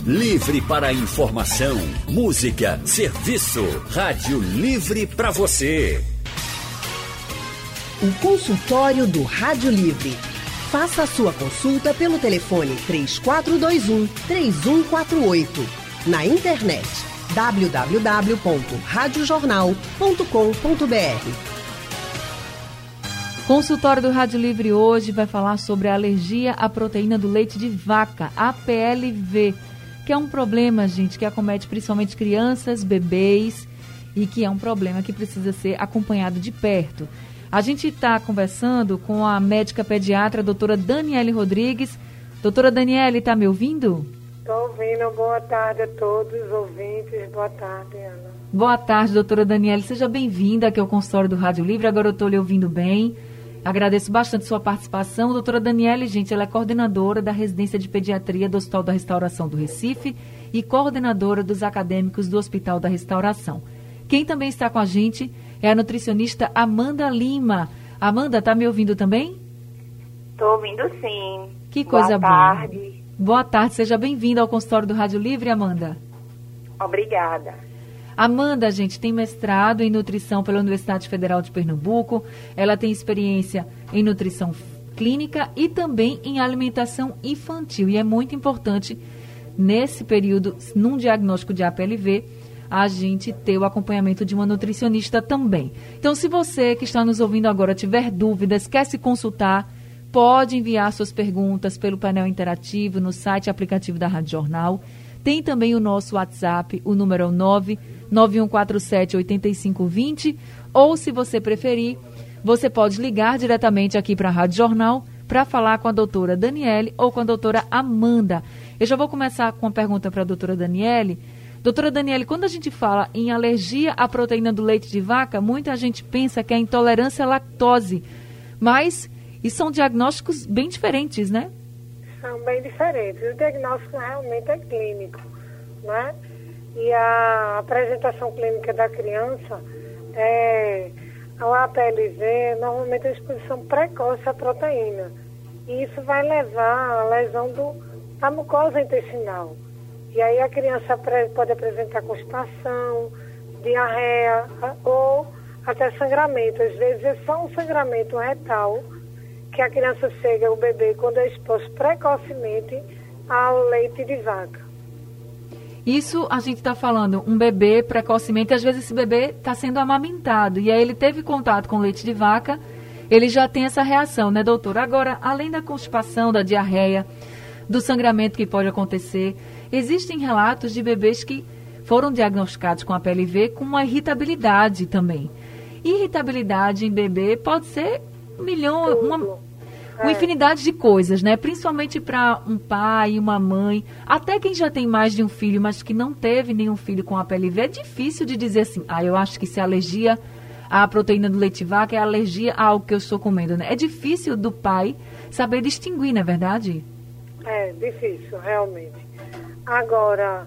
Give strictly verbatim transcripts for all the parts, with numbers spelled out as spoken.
Livre para informação, música, serviço. Rádio Livre para você. O consultório do Rádio Livre. Faça a sua consulta pelo telefone três quatro dois um, três um quatro oito. Na internet w w w ponto rádio jornal ponto com ponto b r. Consultório do Rádio Livre hoje vai falar sobre a alergia à proteína do leite de vaca, A P L V, que é um problema, gente, que acomete principalmente crianças, bebês, e que é um problema que precisa ser acompanhado de perto. A gente está conversando com a médica pediatra, a doutora Daniele Rodrigues. Doutora Daniele, está me ouvindo? Estou ouvindo. Boa tarde a todos os ouvintes. Boa tarde, Ana. Boa tarde, doutora Daniele. Seja bem-vinda aqui ao consultório do Rádio Livre. Agora eu estou lhe ouvindo bem. Agradeço bastante sua participação. Doutora Daniele, gente, ela é coordenadora da residência de pediatria do Hospital da Restauração do Recife e coordenadora dos acadêmicos do Hospital da Restauração. Quem também está com a gente é a nutricionista Amanda Lima. Amanda, está me ouvindo também? Estou ouvindo, sim. Que coisa boa. Boa tarde. Boa tarde, seja bem-vinda ao consultório do Rádio Livre, Amanda. Obrigada. Amanda, gente, tem mestrado em nutrição pela Universidade Federal de Pernambuco. Ela tem experiência em nutrição clínica e também em alimentação infantil. E é muito importante, nesse período, num diagnóstico de A P L V, a gente ter o acompanhamento de uma nutricionista também. Então, se você que está nos ouvindo agora tiver dúvidas, quer se consultar, pode enviar suas perguntas pelo painel interativo no site e aplicativo da Rádio Jornal. Tem também o nosso WhatsApp, o número é o nove nove um quatro sete oito cinco dois zero, ou se você preferir, você pode ligar diretamente aqui para a Rádio Jornal para falar com a doutora Daniele ou com a doutora Amanda. Eu já vou começar com uma pergunta para a doutora Daniele. Doutora Daniele, quando a gente fala em alergia à proteína do leite de vaca, muita gente pensa que é intolerância à lactose, mas e são diagnósticos bem diferentes, né? São bem diferentes. O diagnóstico realmente é clínico, né? E a apresentação clínica da criança é o A P L V, normalmente a exposição precoce à proteína. E isso vai levar à lesão do, da mucosa intestinal. E aí a criança pode apresentar constipação, diarreia ou até sangramento. Às vezes é só um sangramento retal que a criança chega, o bebê, quando é exposto precocemente ao leite de vaca. Isso a gente está falando, um bebê precocemente, às vezes esse bebê está sendo amamentado e aí ele teve contato com leite de vaca, ele já tem essa reação, né, doutora? Agora, além da constipação, da diarreia, do sangramento que pode acontecer, existem relatos de bebês que foram diagnosticados com A P L V com uma irritabilidade também. Irritabilidade em bebê pode ser um milhão, uma... uma infinidade de coisas, né? Principalmente para um pai, uma mãe, até quem já tem mais de um filho, mas que não teve nenhum filho com A P L V, é difícil de dizer assim, ah, eu acho que se é alergia à proteína do leite de vaca é alergia a algo que eu estou comendo, né? É difícil do pai saber distinguir, não é verdade? É difícil, realmente. Agora,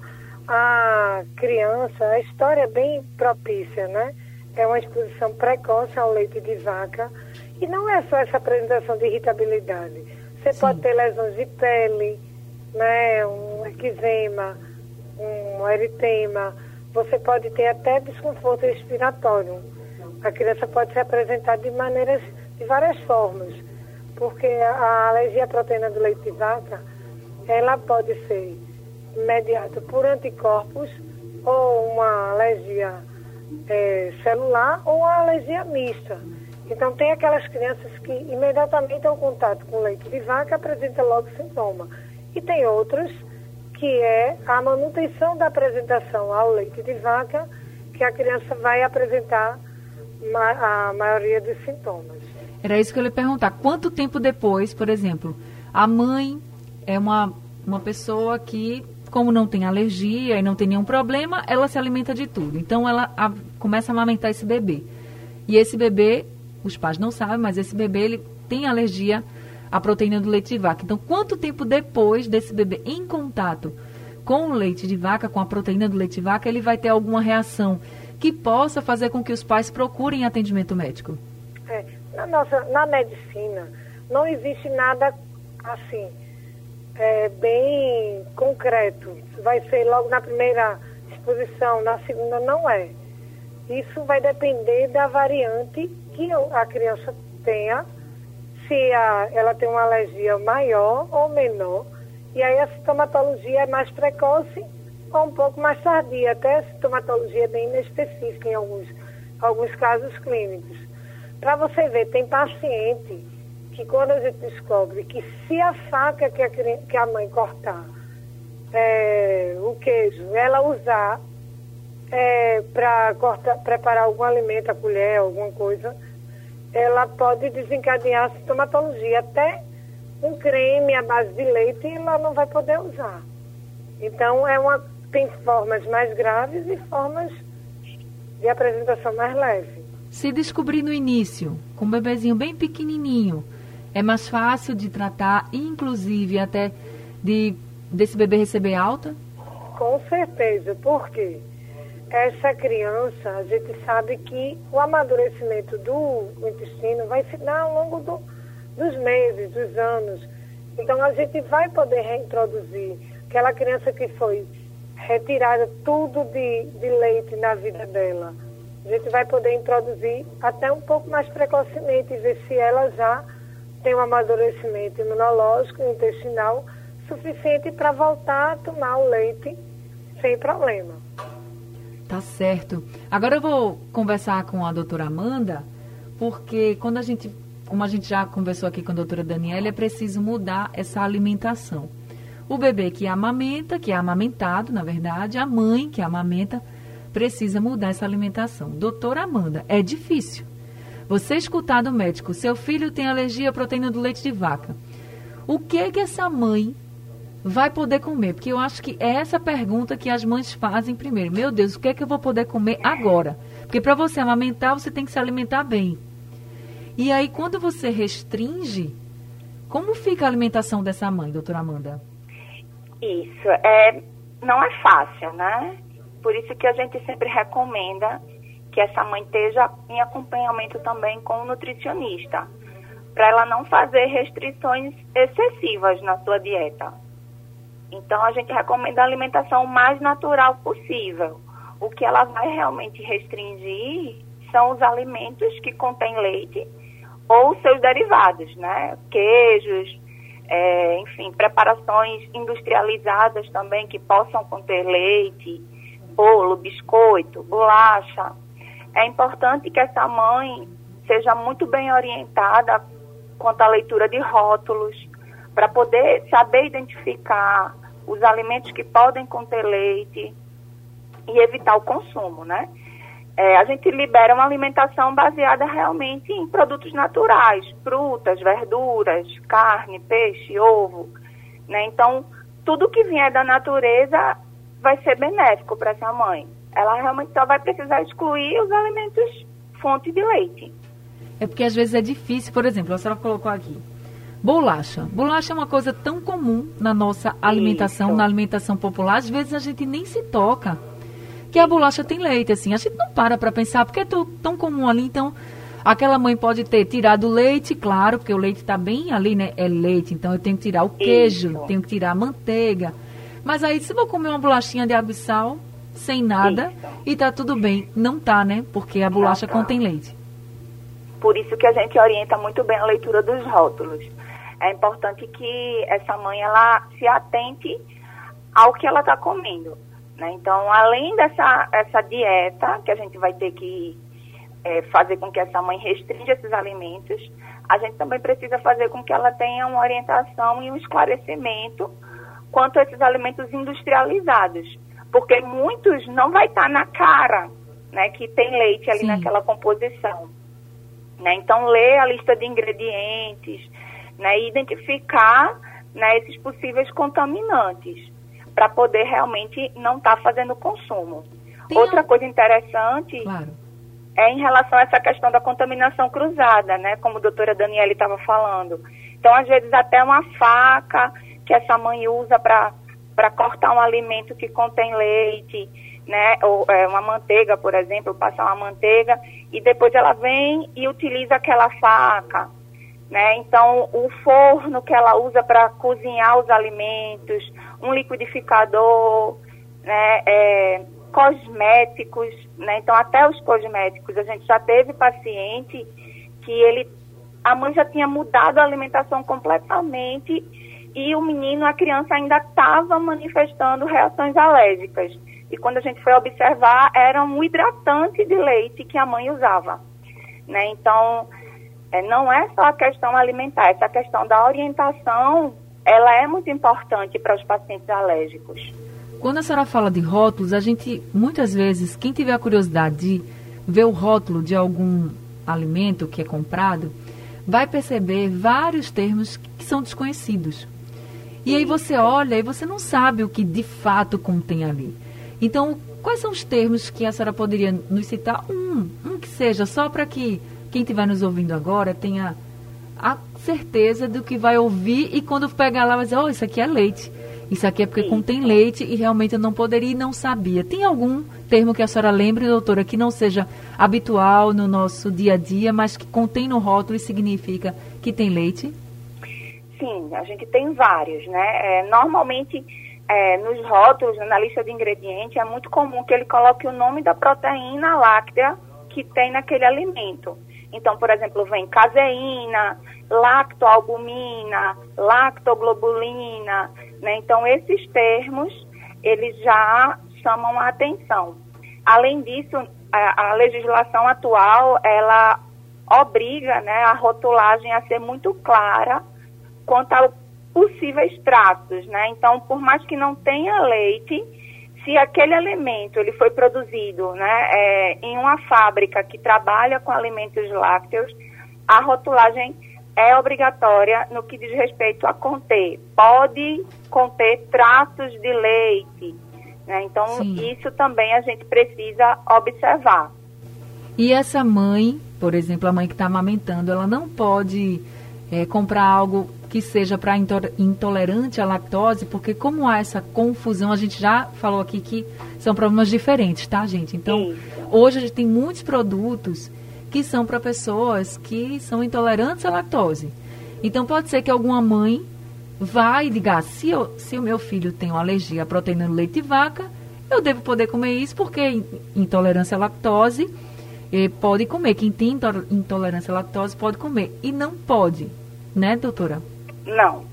a criança, a história é bem propícia, né? É uma exposição precoce ao leite de vaca. E não é só essa apresentação de irritabilidade. Você Sim. pode ter lesões de pele, né, um eczema, um eritema. Você pode ter até desconforto respiratório. A criança pode se apresentar de maneiras, de várias formas. Porque a alergia à proteína do leite de vaca, ela pode ser mediada por anticorpos ou uma alergia é, celular ou uma alergia mista. Então, tem aquelas crianças que imediatamente ao contato com leite de vaca apresentam logo sintoma. E tem outras que é a manutenção da apresentação ao leite de vaca que a criança vai apresentar ma- a maioria dos sintomas. Era isso que eu ia perguntar. Quanto tempo depois, por exemplo, a mãe é uma, uma pessoa que, como não tem alergia e não tem nenhum problema, ela se alimenta de tudo. Então, ela a, começa a amamentar esse bebê. E esse bebê... Os pais não sabem, mas esse bebê ele tem alergia à proteína do leite de vaca. Então, quanto tempo depois desse bebê em contato com o leite de vaca, com a proteína do leite de vaca, ele vai ter alguma reação que possa fazer com que os pais procurem atendimento médico? É, na, nossa, na medicina, não existe nada assim, é, bem concreto concreto. Vai ser logo na primeira exposição, na segunda não é. Isso vai depender da variante que a criança tenha, se a, ela tem uma alergia maior ou menor, e aí a sintomatologia é mais precoce ou um pouco mais tardia, até a sintomatologia é bem inespecífica em alguns, alguns casos clínicos. Para você ver, tem paciente que quando a gente descobre que se a faca que a, que a mãe cortar é, o queijo, ela usar é, para preparar algum alimento, a colher, alguma coisa, ela pode desencadear a sintomatologia. Até um creme à base de leite ela não vai poder usar. Então, é uma, tem formas mais graves e formas de apresentação mais leve. Se descobrir no início, com um bebezinho bem pequenininho, é mais fácil de tratar, inclusive até de, desse bebê receber alta? Com certeza. Por quê? Essa criança, a gente sabe que o amadurecimento do intestino vai se dar ao longo do, dos meses, dos anos. Então, a gente vai poder reintroduzir aquela criança que foi retirada tudo de, de leite na vida dela. A gente vai poder introduzir até um pouco mais precocemente e ver se ela já tem um amadurecimento imunológico e intestinal suficiente para voltar a tomar o leite sem problema. Tá certo. Agora eu vou conversar com a doutora Amanda, porque quando a gente, como a gente já conversou aqui com a doutora Daniela, é preciso mudar essa alimentação. O bebê que amamenta, que é amamentado, na verdade, a mãe que amamenta, precisa mudar essa alimentação. Doutora Amanda, é difícil. Você escutar do médico, seu filho tem alergia à proteína do leite de vaca. O que é que essa mãe vai poder comer? Porque eu acho que é essa pergunta que as mães fazem primeiro. Meu Deus, o que é que eu vou poder comer agora? Porque para você amamentar, você tem que se alimentar bem. E aí, quando você restringe, como fica a alimentação dessa mãe, doutora Amanda? Isso, é, não é fácil, né? Por isso que a gente sempre recomenda que essa mãe esteja em acompanhamento também com o nutricionista, para ela não fazer restrições excessivas na sua dieta. Então, a gente recomenda a alimentação mais natural possível. O que ela vai realmente restringir são os alimentos que contêm leite ou seus derivados, né? Queijos, é, enfim, preparações industrializadas também que possam conter leite, bolo, biscoito, bolacha. É importante que essa mãe seja muito bem orientada quanto à leitura de rótulos, para poder saber identificar os alimentos que podem conter leite e evitar o consumo, né? É, a gente libera uma alimentação baseada realmente em produtos naturais, frutas, verduras, carne, peixe, ovo, né? Então, tudo que vier da natureza vai ser benéfico para essa mãe. Ela realmente só vai precisar excluir os alimentos fonte de leite. É porque às vezes é difícil, por exemplo, a senhora colocou aqui, bolacha. Bolacha é uma coisa tão comum na nossa alimentação, Isso. na alimentação popular, às vezes a gente nem se toca que a bolacha tem leite, assim, a gente não para para pensar, porque é tão, tão comum ali, então aquela mãe pode ter tirado o leite, claro, porque o leite está bem ali, né, é leite, então eu tenho que tirar o queijo, Isso. tenho que tirar a manteiga, mas aí se eu vou comer uma bolachinha de abissal, sem nada, Isso. e tá tudo bem, não tá, né, porque a bolacha tá. contém leite. Por isso que a gente orienta muito bem a leitura dos rótulos. É importante que essa mãe ela se atente ao que ela está comendo, né? Então, além dessa essa dieta, que a gente vai ter que é, fazer com que essa mãe restrinja esses alimentos, a gente também precisa fazer com que ela tenha uma orientação e um esclarecimento quanto a esses alimentos industrializados, porque muitos não vai estar na cara, né, que tem leite ali Sim. naquela composição. Né? Então, ler a lista de ingredientes, né, e identificar, né, esses possíveis contaminantes, para poder realmente não estar tá fazendo consumo. Tem Outra um... coisa interessante claro. é em relação a essa questão da contaminação cruzada, né, como a doutora Daniela estava falando. Então, às vezes, até uma faca que essa mãe usa para para cortar um alimento que contém leite, né, ou é, uma manteiga, por exemplo, passar uma manteiga, e depois ela vem e utiliza aquela faca, né? Então, o forno que ela usa para cozinhar os alimentos, um liquidificador, né? É, cosméticos, né? Então, até os cosméticos, a gente já teve paciente que ele, a mãe já tinha mudado a alimentação completamente e o menino, a criança ainda estava manifestando reações alérgicas. E quando a gente foi observar, era um hidratante de leite que a mãe usava, né? Então, é, não é só a questão alimentar, essa questão da orientação, ela é muito importante para os pacientes alérgicos. Quando a senhora fala de rótulos, a gente, muitas vezes, quem tiver a curiosidade de ver o rótulo de algum alimento que é comprado, vai perceber vários termos que são desconhecidos. E aí você olha e você não sabe o que de fato contém ali. Então, quais são os termos que a senhora poderia nos citar? Um, um que seja, só para que quem estiver nos ouvindo agora tenha a certeza do que vai ouvir e quando pegar lá vai dizer, oh, isso aqui é leite. Isso aqui é porque contém leite e realmente eu não poderia e não sabia. Tem algum termo que a senhora lembre, doutora, que não seja habitual no nosso dia a dia, mas que contém no rótulo e significa que tem leite? Sim, a gente tem vários, né? É, normalmente, é, nos rótulos, na lista de ingredientes, é muito comum que ele coloque o nome da proteína láctea que tem naquele alimento. Então, por exemplo, vem caseína, lactoalbumina, lactoglobulina, né? Então, esses termos, eles já chamam a atenção. Além disso, a, a legislação atual, ela obriga, né, a rotulagem a ser muito clara quanto a possíveis traços, né? Então, por mais que não tenha leite, se aquele alimento ele foi produzido, né, é, em uma fábrica que trabalha com alimentos lácteos, a rotulagem é obrigatória no que diz respeito a conter. Pode conter traços de leite, né? Então, sim, isso também a gente precisa observar. E essa mãe, por exemplo, a mãe que está amamentando, ela não pode é, comprar algo que seja para intolerante à lactose, porque como há essa confusão, a gente já falou aqui que são problemas diferentes, tá, gente? Então, isso. Hoje a gente tem muitos produtos que são para pessoas que são intolerantes à lactose. Então, pode ser que alguma mãe vá e diga, se, eu, se o meu filho tem uma alergia à proteína do leite de vaca, eu devo poder comer isso, porque intolerância à lactose eh, pode comer. Quem tem intolerância à lactose pode comer. E não pode, né, doutora? Não.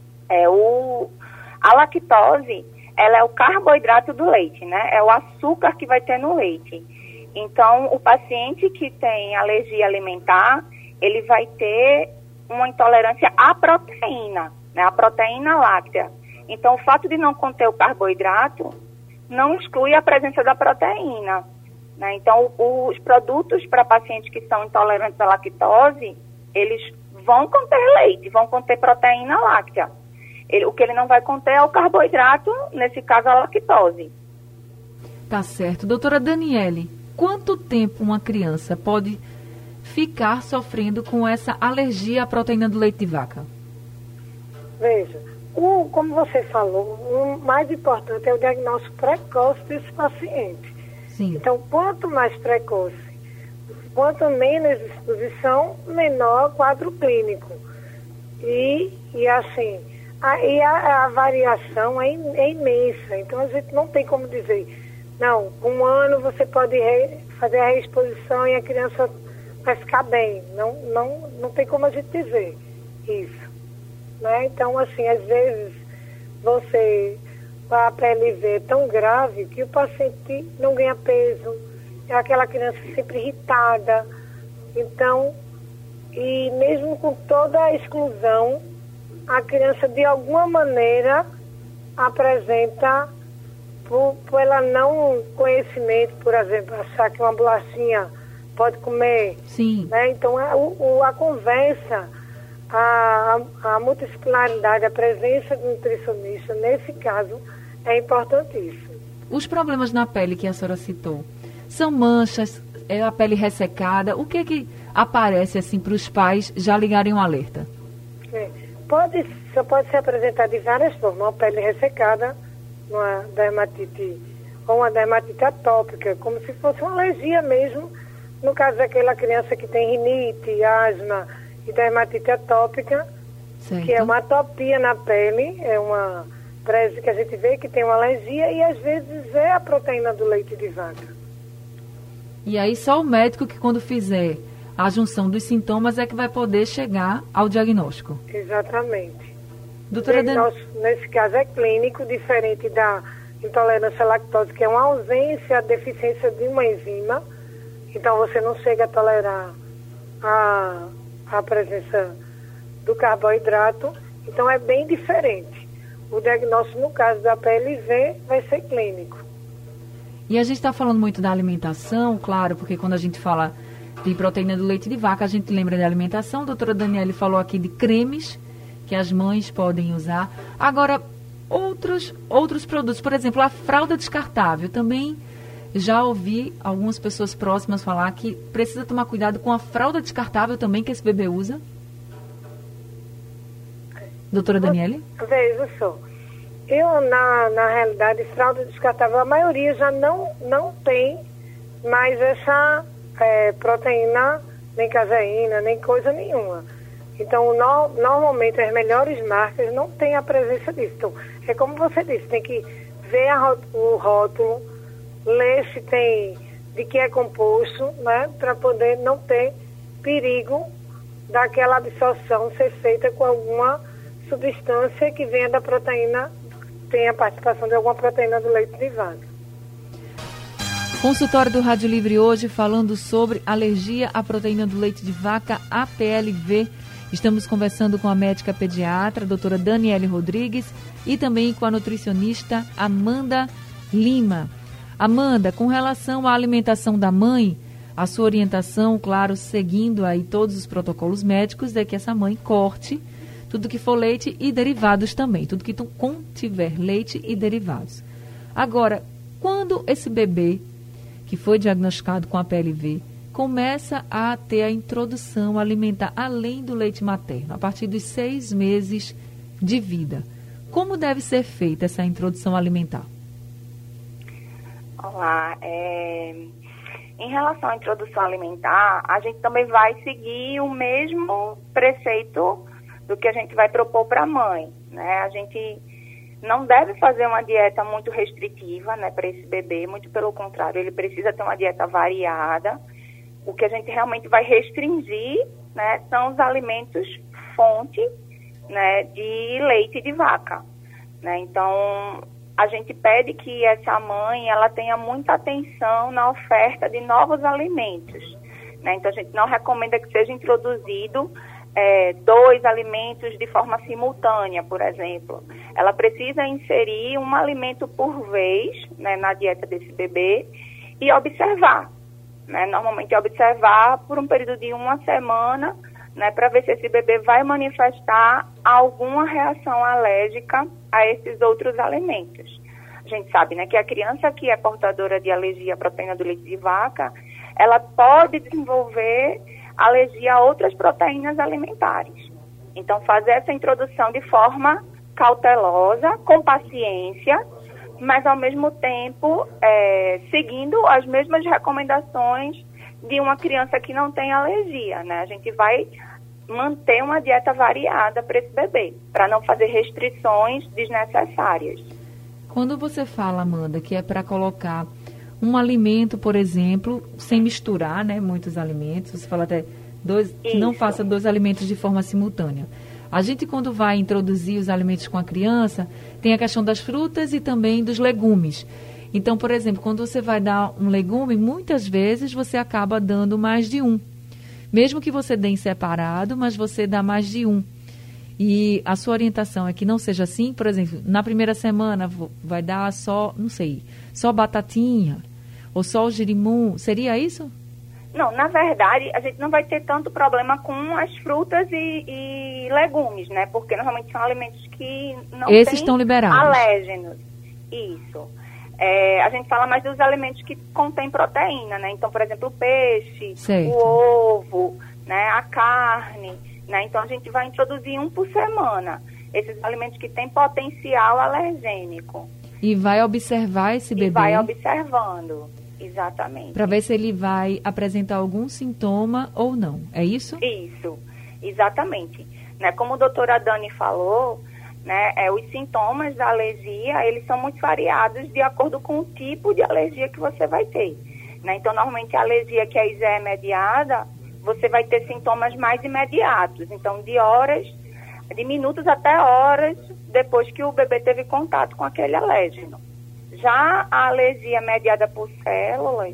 É o, a lactose, ela é o carboidrato do leite, né? É o açúcar que vai ter no leite. Então, o paciente que tem alergia alimentar, ele vai ter uma intolerância à proteína, né? A proteína láctea. Então, o fato de não conter o carboidrato não exclui a presença da proteína, né? Então, os produtos para pacientes que são intolerantes à lactose, eles vão conter leite, vão conter proteína láctea. Ele, o que ele não vai conter é o carboidrato, nesse caso a lactose. Tá certo. Doutora Daniele, quanto tempo uma criança pode ficar sofrendo com essa alergia à proteína do leite de vaca? Veja, o, como você falou, o mais importante é o diagnóstico precoce desse paciente. Sim. Então, quanto mais precoce, quanto menos exposição, menor quadro clínico. E, e assim, a, e a, a variação é, é imensa. Então, a gente não tem como dizer, não, com um ano você pode re, fazer a reexposição e a criança vai ficar bem. Não, não, não tem como a gente dizer isso. Né? Então, assim, às vezes, você, a P L V é tão grave que o paciente não ganha peso, é aquela criança sempre irritada. Então, e mesmo com toda a exclusão, a criança de alguma maneira apresenta, por, por ela não conhecimento, por exemplo, achar que uma bolachinha pode comer. Sim. Né? Então, a, o, a conversa, a, a multidisciplinaridade, a presença do nutricionista, nesse caso, é importantíssimo. Os problemas na pele que a senhora citou, são manchas, é a pele ressecada? O que é que aparece assim para os pais já ligarem um alerta? É, pode, só pode se apresentar de várias formas. Uma pele ressecada, uma dermatite ou uma dermatite atópica, como se fosse uma alergia mesmo, no caso daquela criança que tem rinite, asma e dermatite atópica, Certo. que é uma atopia na pele, é uma presa que a gente vê que tem uma alergia e às vezes é a proteína do leite de vaca. E aí só o médico que quando fizer a junção dos sintomas é que vai poder chegar ao diagnóstico. Exatamente. Doutora Dan... Diagnóstico, nesse caso, é clínico, diferente da intolerância à lactose, que é uma ausência, a deficiência de uma enzima. Então, você não chega a tolerar a, a presença do carboidrato. Então, é bem diferente. O diagnóstico, no caso da P L V, vai ser clínico. E a gente está falando muito da alimentação, claro, porque quando a gente fala de proteína do leite de vaca, a gente lembra da alimentação. A doutora Daniele falou aqui de cremes que as mães podem usar. Agora, outros, outros produtos, por exemplo, a fralda descartável. Também já ouvi algumas pessoas próximas falar que precisa tomar cuidado com a fralda descartável também que esse bebê usa. Doutora Daniele? Veja só. Eu, na, na realidade, fralda descartável, a maioria já não, não tem mais essa é, proteína, nem caseína, nem coisa nenhuma. Então, no, normalmente, as melhores marcas não têm a presença disso. Então, é como você disse, tem que ver a, o rótulo, ler se tem, de que é composto, né, para poder não ter perigo daquela absorção ser feita com alguma substância que venha da proteína, tem a participação de alguma proteína do leite de vaca. Consultório do Rádio Livre hoje falando sobre alergia à proteína do leite de vaca, a P L V. Estamos conversando com a médica pediatra, a doutora Daniele Rodrigues, e também com a nutricionista Amanda Lima. Amanda, com relação à alimentação da mãe, a sua orientação, claro, seguindo aí todos os protocolos médicos, é que essa mãe corte tudo que for leite e derivados também, tudo que contiver leite e derivados. Agora, quando esse bebê que foi diagnosticado com a P L V começa a ter a introdução alimentar além do leite materno, a partir dos seis meses de vida, como deve ser feita essa introdução alimentar? Olá, é... em relação à introdução alimentar, a gente também vai seguir o mesmo preceito do que a gente vai propor para a mãe, né? A gente não deve fazer uma dieta muito restritiva, né, para esse bebê, muito pelo contrário, ele precisa ter uma dieta variada. O que a gente realmente vai restringir, né, são os alimentos fonte, né, de leite de vaca, né? Então, a gente pede que essa mãe, ela tenha muita atenção na oferta de novos alimentos, né? Então, a gente não recomenda que seja introduzido É, dois alimentos de forma simultânea, por exemplo. Ela precisa inserir um alimento por vez, né, na dieta desse bebê e observar, né, normalmente observar por um período de uma semana, né, para ver se esse bebê vai manifestar alguma reação alérgica a esses outros alimentos. A gente sabe, né, que a criança que é portadora de alergia à proteína do leite de vaca, ela pode desenvolver alergia a outras proteínas alimentares. Então, fazer essa introdução de forma cautelosa, com paciência, mas ao mesmo tempo é, seguindo as mesmas recomendações de uma criança que não tem alergia, né? A gente vai manter uma dieta variada para esse bebê, para não fazer restrições desnecessárias. Quando você fala, Amanda, que é para colocar um alimento, por exemplo, sem misturar, né, muitos alimentos, você fala até dois, que não faça dois alimentos de forma simultânea. A gente, quando vai introduzir os alimentos com a criança, tem a questão das frutas e também dos legumes. Então, por exemplo, quando você vai dar um legume, muitas vezes você acaba dando mais de um. Mesmo que você dê em separado, mas você dá mais de um. E a sua orientação é que não seja assim, por exemplo, na primeira semana vai dar só, não sei, só batatinha ou só o girimum, seria isso? Não, na verdade, a gente não vai ter tanto problema com as frutas e, e legumes, né? Porque normalmente são alimentos que não Esses têm estão liberados. alérgenos. Isso. É, a gente fala mais dos alimentos que contêm proteína, né? Então, por exemplo, o peixe, certo, o ovo, né? A carne, né? Então, a gente vai introduzir um por semana. Esses alimentos que têm potencial alergênico. E vai observar esse bebê. E vai observando, exatamente. Para ver se ele vai apresentar algum sintoma ou não, é isso? Isso. Exatamente. Né? Como a doutora Dani falou, né, é, os sintomas da alergia, eles são muito variados de acordo com o tipo de alergia que você vai ter. Né? Então, normalmente, a alergia que é I G E mediada, você vai ter sintomas mais imediatos. Então, de horas, de minutos até horas depois que o bebê teve contato com aquele alérgeno. Já a alergia mediada por células,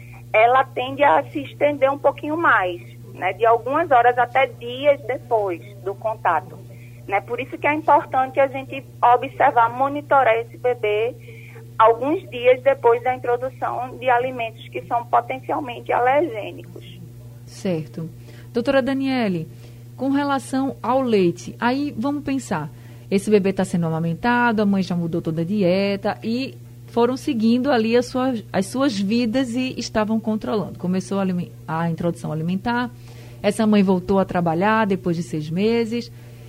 ela tende a se estender um pouquinho mais, né, de algumas horas até dias depois do contato. Né? Por isso que é importante a gente observar, monitorar esse bebê alguns dias depois da introdução de alimentos que são potencialmente alergênicos. Certo. Doutora Daniele, com relação ao leite, aí vamos pensar, esse bebê está sendo amamentado, a mãe já mudou toda a dieta e foram seguindo ali as suas, as suas vidas e estavam controlando. Começou a, a introdução alimentar, essa mãe voltou a trabalhar depois de seis meses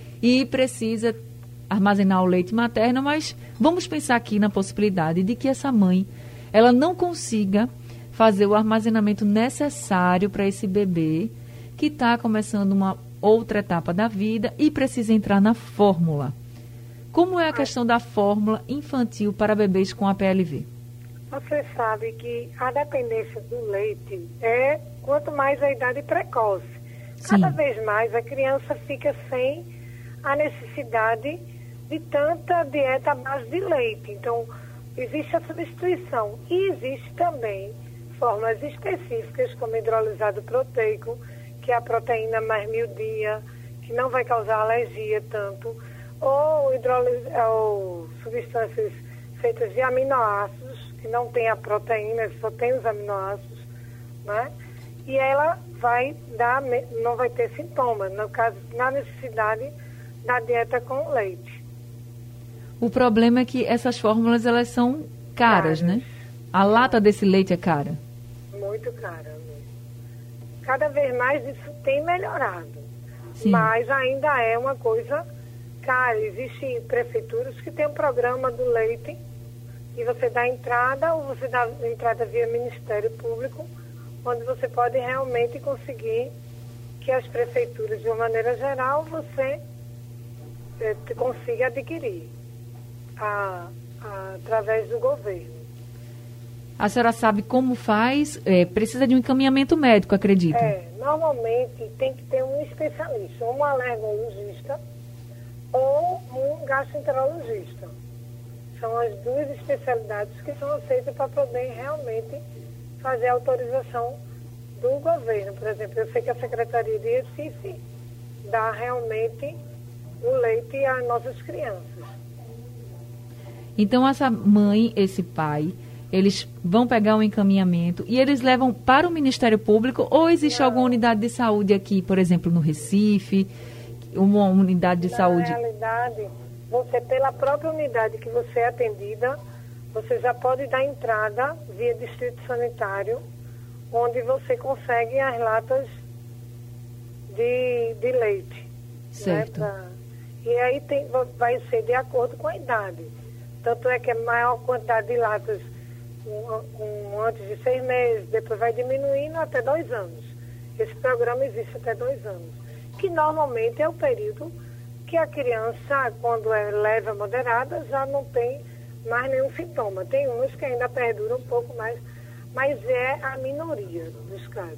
e precisa armazenar o leite materno, mas vamos pensar aqui na possibilidade de que essa mãe, ela não consiga fazer o armazenamento necessário para esse bebê que está começando uma outra etapa da vida e precisa entrar na fórmula. Como é a questão da fórmula infantil para bebês com A P L V? Você sabe que a dependência do leite é quanto mais a idade precoce. Cada Sim. vez mais a criança fica sem a necessidade de tanta dieta à base de leite. Então, existe a substituição. E existe também fórmulas específicas, como hidrolisado proteico, que é a proteína mais miudinha, que não vai causar alergia tanto, ou, hidrolis... ou substâncias feitas de aminoácidos, que não tem a proteína, só tem os aminoácidos, né? E ela vai dar, não vai ter sintomas, no caso, na necessidade da dieta com leite. O problema é que essas fórmulas, elas são caras, caras. né? A lata desse leite é cara. Muito cara. Cada vez mais isso tem melhorado. Sim. Mas ainda é uma coisa cara. Existem prefeituras que têm um programa do leite e você dá entrada ou você dá entrada via Ministério Público, onde você pode realmente conseguir que as prefeituras, de uma maneira geral, você eh, consiga adquirir a, a, através do governo. A senhora sabe como faz? É, precisa de um encaminhamento médico, acredito. É, normalmente tem que ter um especialista, um alergologista ou um gastroenterologista. São as duas especialidades que são aceitas para poder realmente fazer a autorização do governo. Por exemplo, eu sei que a Secretaria de Recife dá realmente o leite às nossas crianças. Então, essa mãe, esse pai, eles vão pegar um encaminhamento e eles levam para o Ministério Público ou existe Não. alguma unidade de saúde aqui, por exemplo, no Recife, uma unidade de Na saúde? Na realidade, você, pela própria unidade que você é atendida, você já pode dar entrada via distrito sanitário, onde você consegue as latas de, de leite. Certo. Né, pra, e aí tem, vai ser de acordo com a idade. Tanto é que a maior quantidade de latas um, um, antes de seis meses, depois vai diminuindo até dois anos. Esse programa existe até dois anos. Que normalmente é o período que a criança, quando é leve a moderada, já não tem mais nenhum sintoma. Tem uns que ainda perduram um pouco mais, mas é a minoria dos casos.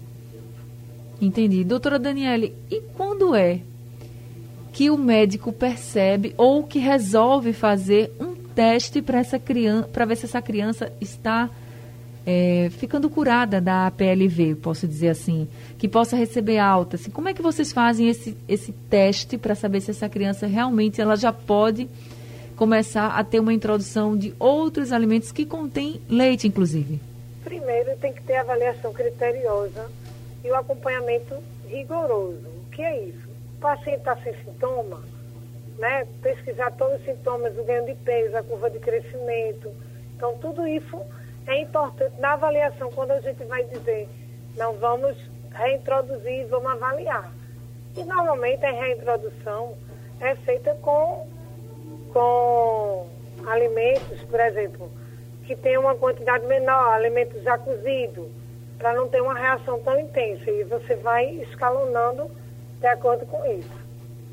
Entendi. Doutora Daniele, e quando é que o médico percebe ou que resolve fazer um teste para essa criança, para ver se essa criança está é, ficando curada da A P L V, posso dizer assim, que possa receber alta? Assim, como é que vocês fazem esse, esse teste para saber se essa criança realmente ela já pode começar a ter uma introdução de outros alimentos que contêm leite, inclusive? Primeiro, tem que ter avaliação criteriosa e o acompanhamento rigoroso. O que é isso? O paciente está sem sintoma, né? Pesquisar todos os sintomas do ganho de peso, a curva de crescimento. Então, tudo isso é importante na avaliação, quando a gente vai dizer, não, vamos reintroduzir, vamos avaliar. E, normalmente, a reintrodução é feita com, com alimentos, por exemplo, que tem uma quantidade menor, alimentos já cozidos, para não ter uma reação tão intensa. E você vai escalonando de acordo com isso.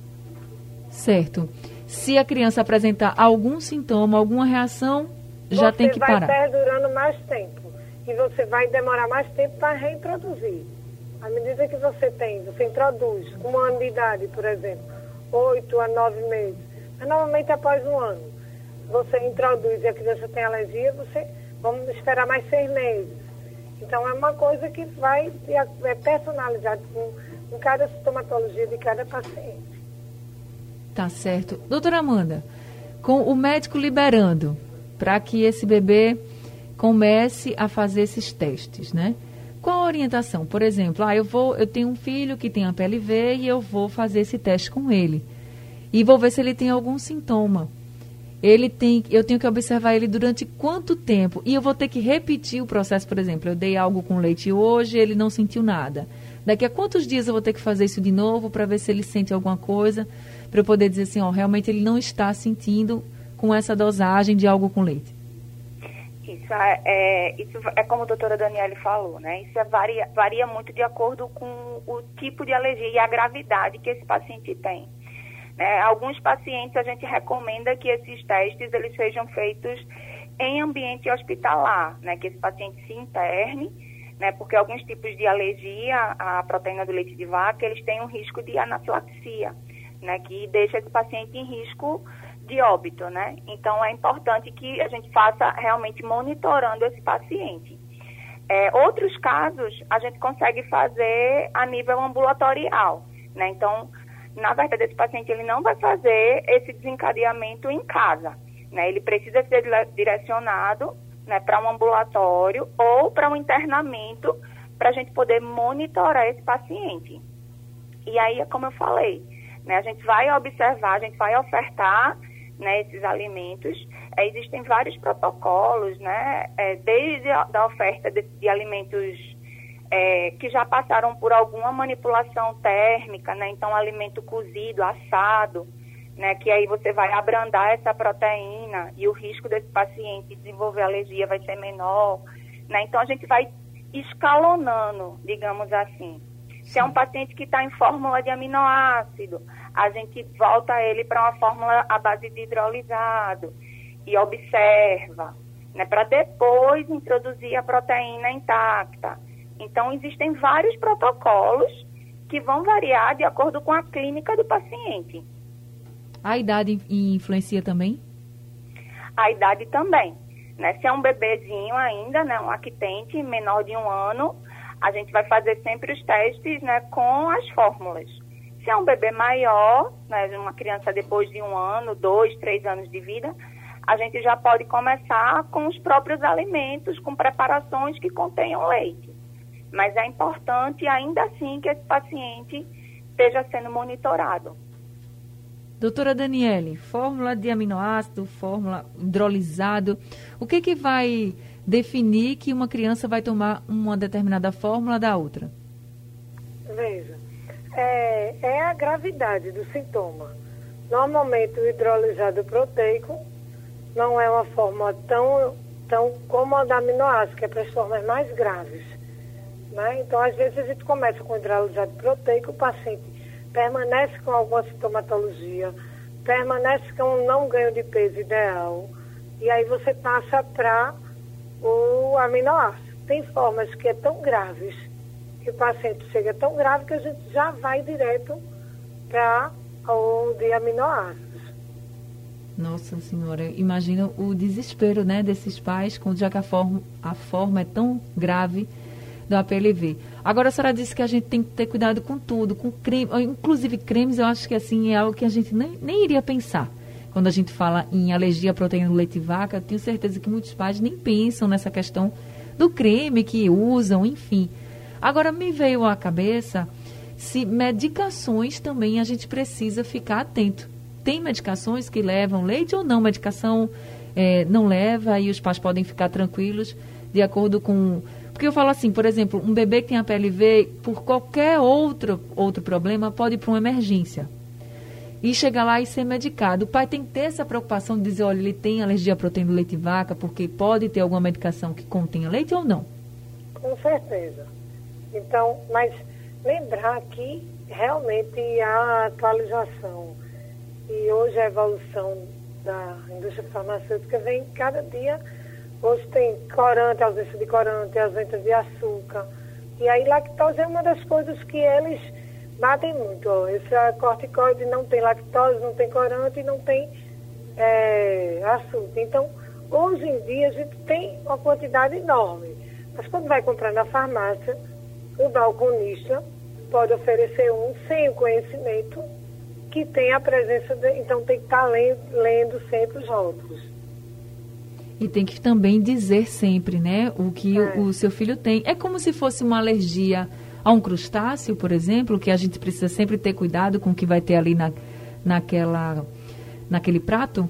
Certo. Se a criança apresentar algum sintoma, alguma reação, já você tem que parar. Você vai perdurando mais tempo. E você vai demorar mais tempo para reintroduzir. À medida que você tem, você introduz um ano de idade, por exemplo, oito a nove meses. Mas normalmente após um ano, você introduz e a criança tem alergia, você vamos esperar mais seis meses. Então é uma coisa que vai é personalizado com, com cada sintomatologia de cada paciente. Tá certo. Doutora Amanda, com o médico liberando para que esse bebê comece a fazer esses testes, né? Qual a orientação? Por exemplo, ah, eu, vou, eu tenho um filho que tem a P L V e eu vou fazer esse teste com ele. E vou ver se ele tem algum sintoma. Ele tem, eu tenho que observar ele durante quanto tempo? E eu vou ter que repetir o processo, por exemplo, eu dei algo com leite hoje, ele não sentiu nada. Daqui a quantos dias eu vou ter que fazer isso de novo para ver se ele sente alguma coisa, para eu poder dizer assim, ó, realmente ele não está sentindo com essa dosagem de algo com leite? Isso é, é, isso é como a doutora Daniele falou, né? Isso é, varia, varia muito de acordo com o tipo de alergia e a gravidade que esse paciente tem. Né? Alguns pacientes a gente recomenda que esses testes eles sejam feitos em ambiente hospitalar, né? Que esse paciente se interne, né? Porque alguns tipos de alergia à proteína do leite de vaca, eles têm um risco de anafilaxia, né? Que deixa esse paciente em risco de óbito, né? Então, é importante que a gente faça realmente monitorando esse paciente. É, outros casos, a gente consegue fazer a nível ambulatorial, né? Então, na verdade, esse paciente ele não vai fazer esse desencadeamento em casa, né? Ele precisa ser direcionado, né, para um ambulatório ou para um internamento para a gente poder monitorar esse paciente. E aí, é como eu falei, né? A gente vai observar, a gente vai ofertar, né, esses alimentos. É, existem vários protocolos, né, é, desde a da oferta de, de alimentos é, que já passaram por alguma manipulação térmica, né, então alimento cozido, assado, né, que aí você vai abrandar essa proteína e o risco desse paciente desenvolver alergia vai ser menor, né, então a gente vai escalonando, digamos assim. Se é um paciente que está em fórmula de aminoácido, a gente volta ele para uma fórmula à base de hidrolisado e observa, né, para depois introduzir a proteína intacta. Então, existem vários protocolos que vão variar de acordo com a clínica do paciente. A idade influencia também? A idade também, né? Se é um bebezinho ainda, né, um lactente menor de um ano, a gente vai fazer sempre os testes, né, com as fórmulas. Se é um bebê maior, né, uma criança depois de um ano, dois, três anos de vida, a gente já pode começar com os próprios alimentos, com preparações que contenham leite. Mas é importante, ainda assim, que esse paciente esteja sendo monitorado. Doutora Daniele, fórmula de aminoácido, fórmula hidrolisado, o que que vai definir que uma criança vai tomar uma determinada fórmula da outra? Veja, é, é a gravidade do sintoma. Normalmente o hidrolisado proteico não é uma fórmula tão, tão como a da aminoácido, que é para as formas mais graves, né? Então, às vezes a gente começa com hidrolisado proteico, o paciente permanece com alguma sintomatologia, permanece com um não ganho de peso ideal, e aí você passa para o aminoácido. Tem formas que é tão graves, que o paciente chega tão grave que a gente já vai direto para o de aminoácidos. Nossa Senhora, imagina o desespero, né, desses pais, quando já que a forma, a forma é tão grave do A P L V. Agora a senhora disse que a gente tem que ter cuidado com tudo, com creme, inclusive cremes, eu acho que assim é algo que a gente nem, nem iria pensar. Quando a gente fala em alergia à proteína do leite de vaca, eu tenho certeza que muitos pais nem pensam nessa questão do creme que usam, enfim. Agora me veio à cabeça se medicações também a gente precisa ficar atento. Tem medicações que levam leite ou não? Medicação é, não leva e os pais podem ficar tranquilos de acordo com... Porque eu falo assim, por exemplo, um bebê que tem A P L V, por qualquer outro, outro problema, pode ir para uma emergência e chegar lá e ser medicado. O pai tem que ter essa preocupação de dizer, olha, ele tem alergia à proteína do leite de vaca, porque pode ter alguma medicação que contenha leite ou não? Com certeza. Então, mas lembrar que realmente a atualização e hoje a evolução da indústria farmacêutica vem cada dia. Hoje tem corante, ausência de corante, ausência de açúcar. E aí lactose é uma das coisas que eles batem muito. Ó. Esse corticoide não tem lactose, não tem corante e não tem é, açúcar. Então, hoje em dia a gente tem uma quantidade enorme. Mas quando vai comprar na farmácia, o balconista pode oferecer um sem o conhecimento que tem a presença, de, então tem que estar lendo, lendo sempre os rótulos. E tem que também dizer sempre, né, o que é. o, o seu filho tem. É como se fosse uma alergia a um crustáceo, por exemplo, que a gente precisa sempre ter cuidado com o que vai ter ali na, naquela, naquele prato?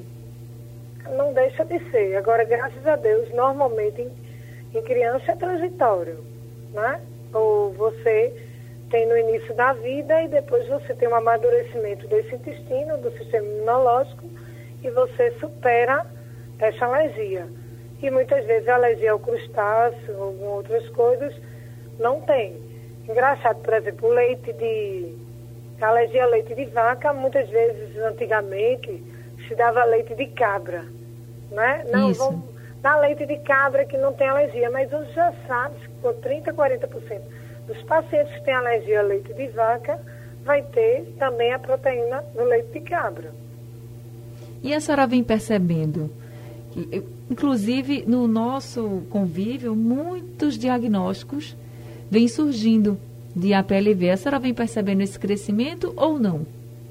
Não deixa de ser. Agora, graças a Deus, normalmente em, em criança é transitório, né? Ou você tem no início da vida e depois você tem um amadurecimento desse intestino, do sistema imunológico, e você supera essa alergia. E muitas vezes a alergia ao crustáceo ou outras coisas não tem. Engraçado, por exemplo, o leite de... A alergia ao leite de vaca, muitas vezes, antigamente, se dava leite de cabra, né? Não, Isso. vamos dar leite de cabra que não tem alergia, mas hoje já sabe que por trinta, quarenta por cento dos pacientes que têm alergia ao leite de vaca vai ter também a proteína do leite de cabra. E a senhora vem percebendo que, inclusive, no nosso convívio, muitos diagnósticos vêm surgindo de A P L V. A senhora vem percebendo esse crescimento ou não?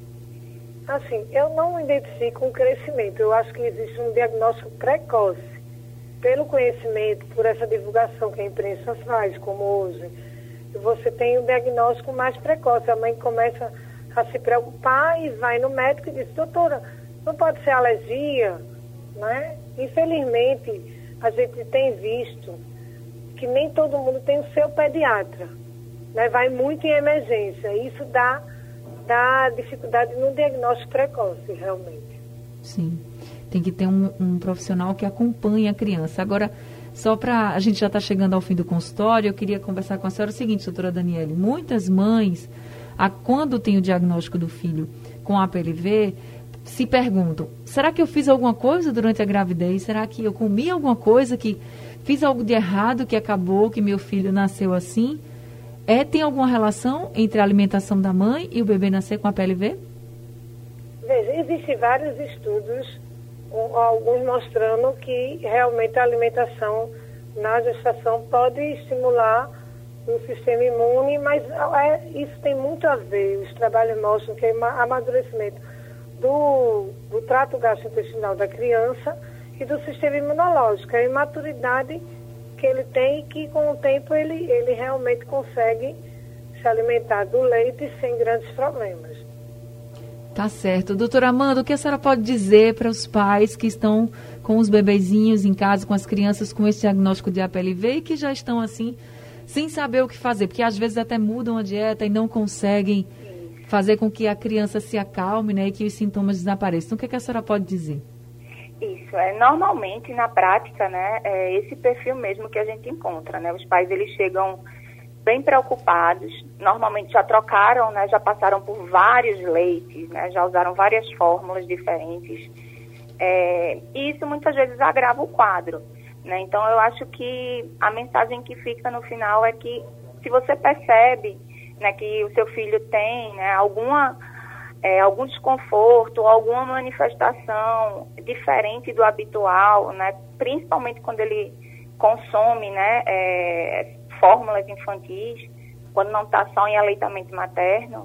Assim, eu não identifico um crescimento. Eu acho que existe um diagnóstico precoce. Pelo conhecimento, por essa divulgação que a imprensa faz, como hoje, você tem um diagnóstico mais precoce. A mãe começa a se preocupar e vai no médico e diz, doutora, não pode ser alergia, né? Infelizmente, a gente tem visto que nem todo mundo tem o seu pediatra, né? Vai muito em emergência. Isso dá, dá dificuldade no diagnóstico precoce, realmente. Sim. Tem que ter um, um profissional que acompanhe a criança. Agora, só para... A gente já está chegando ao fim do consultório, eu queria conversar com a senhora o seguinte, doutora Daniele. Muitas mães, a, quando tem o diagnóstico do filho com A P L V, se perguntam, será que eu fiz alguma coisa durante a gravidez? Será que eu comi alguma coisa, que fiz algo de errado, que acabou, que meu filho nasceu assim? É, tem alguma relação entre a alimentação da mãe e o bebê nascer com A P L V? Veja, existem vários estudos, alguns mostrando que realmente a alimentação na gestação pode estimular o sistema imune, mas é, isso tem muito a ver, os trabalhos mostram que o amadurecimento do, do trato gastrointestinal da criança e do sistema imunológico, a imaturidade que ele tem, que com o tempo ele, ele realmente consegue se alimentar do leite sem grandes problemas. Tá certo. Doutora Amanda, o que a senhora pode dizer para os pais que estão com os bebezinhos em casa, com as crianças com esse diagnóstico de A P L V e que já estão assim, sem saber o que fazer? Porque às vezes até mudam a dieta e não conseguem fazer com que a criança se acalme, né, e que os sintomas desapareçam. Então, o que, é que a senhora pode dizer? Isso, é normalmente na prática, né, é esse perfil mesmo que a gente encontra, né? Os pais, eles chegam bem preocupados, normalmente já trocaram, né, já passaram por vários leites, né, já usaram várias fórmulas diferentes, é, e isso muitas vezes agrava o quadro, né? Então eu acho que a mensagem que fica no final é que se você percebe, né, que o seu filho tem, né, alguma, é, algum desconforto, alguma manifestação diferente do habitual, né, principalmente quando ele consome, né, é, fórmulas infantis, quando não está só em aleitamento materno,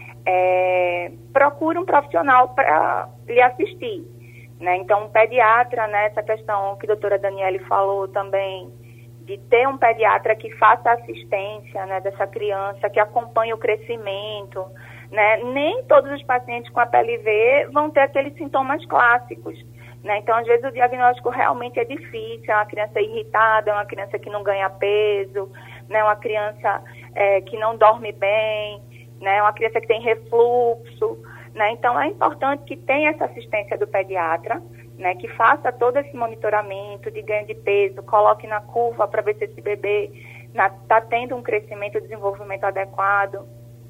é, procure um profissional para lhe assistir, né? Então, um pediatra, né, essa questão que a doutora Daniele falou também, de ter um pediatra que faça assistência, né, dessa criança, que acompanhe o crescimento, né? Nem todos os pacientes com A P L V vão ter aqueles sintomas clássicos, né? Então, às vezes, o diagnóstico realmente é difícil, é uma criança irritada, é uma criança que não ganha peso, né? Uma criança é, que não dorme bem, né? Uma criança que tem refluxo, né? Então, é importante que tenha essa assistência do pediatra, né? Que faça todo esse monitoramento de ganho de peso, coloque na curva para ver se esse bebê está tendo um crescimento e desenvolvimento adequado,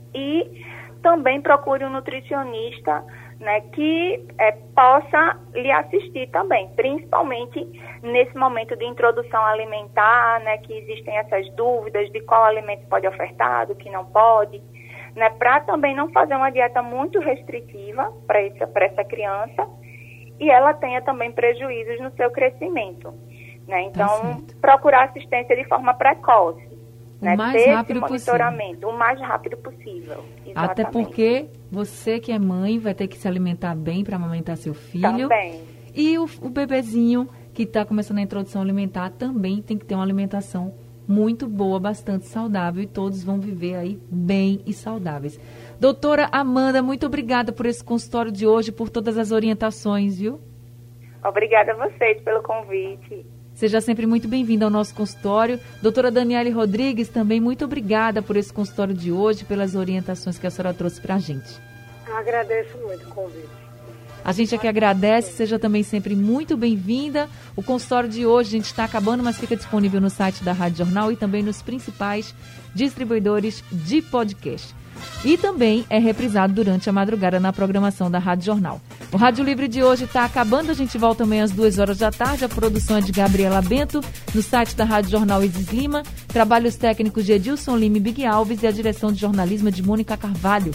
e também procure um nutricionista, né, que é, possa lhe assistir também, principalmente nesse momento de introdução alimentar, né, que existem essas dúvidas de qual alimento pode ofertar, do que não pode, né, para também não fazer uma dieta muito restritiva para essa, para essa criança e ela tenha também prejuízos no seu crescimento. Né? Então, tá, procurar assistência de forma precoce. O né? mais Ter rápido esse monitoramento possível. O mais rápido possível. Exatamente. Até porque você que é mãe vai ter que se alimentar bem para amamentar seu filho. Também. E o, o bebezinho que está começando a introdução alimentar também tem que ter uma alimentação muito boa, bastante saudável, e todos vão viver aí bem e saudáveis. Doutora Amanda, muito obrigada por esse consultório de hoje, por todas as orientações, viu? Obrigada a vocês pelo convite. Seja sempre muito bem-vinda ao nosso consultório. Doutora Daniele Rodrigues, também muito obrigada por esse consultório de hoje, pelas orientações que a senhora trouxe para a gente. Agradeço muito o convite. A gente é que agradece, seja também sempre muito bem-vinda. O consultório de hoje a gente está acabando, mas fica disponível no site da Rádio Jornal e também nos principais distribuidores de podcast. E também é reprisado durante a madrugada na programação da Rádio Jornal. O Rádio Livre de hoje está acabando, a gente volta amanhã às duas horas da tarde. A produção é de Gabriela Bento, no site da Rádio Jornal Isis Lima, trabalhos técnicos de Edilson Lima e Big Alves e a direção de jornalismo é de Mônica Carvalho.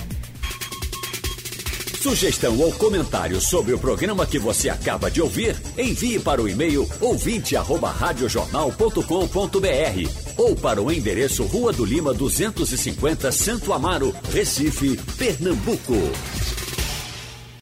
Sugestão ou comentário sobre o programa que você acaba de ouvir, envie para o e-mail ouvinte arroba radiojornal ponto com ponto br ou para o endereço Rua do Lima duzentos e cinquenta, Santo Amaro, Recife, Pernambuco.